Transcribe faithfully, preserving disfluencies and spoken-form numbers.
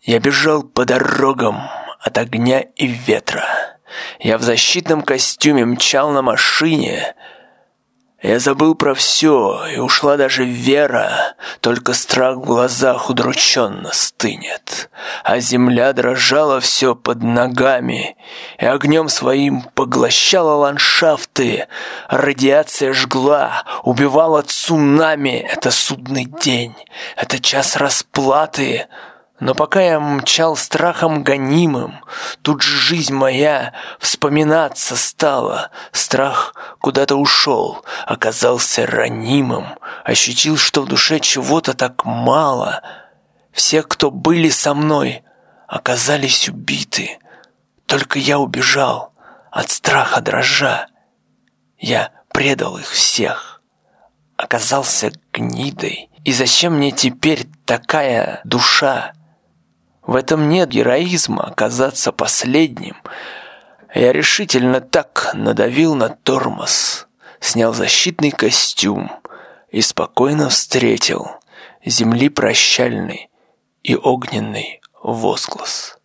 Я бежал по дорогам от огня и ветра. Я в защитном костюме мчал на машине. Я забыл про все, и ушла даже вера, только страх в глазах удрученно стынет. А земля дрожала все под ногами, и огнем своим поглощала ландшафты. Радиация жгла, убивала цунами. Это судный день, это час расплаты. Но пока я мчал страхом гонимым, тут же жизнь моя вспоминаться стала. Страх куда-то ушел, оказался ранимым. Ощутил, что в душе чего-то так мало. Все, кто были со мной, оказались убиты. Только я убежал, от страха дрожа. Я предал их всех, оказался гнидой. И зачем мне теперь такая душа? В этом нет героизма оказаться последним. Я решительно так надавил на тормоз, снял защитный костюм и спокойно встретил земли прощальный и огненный возглас.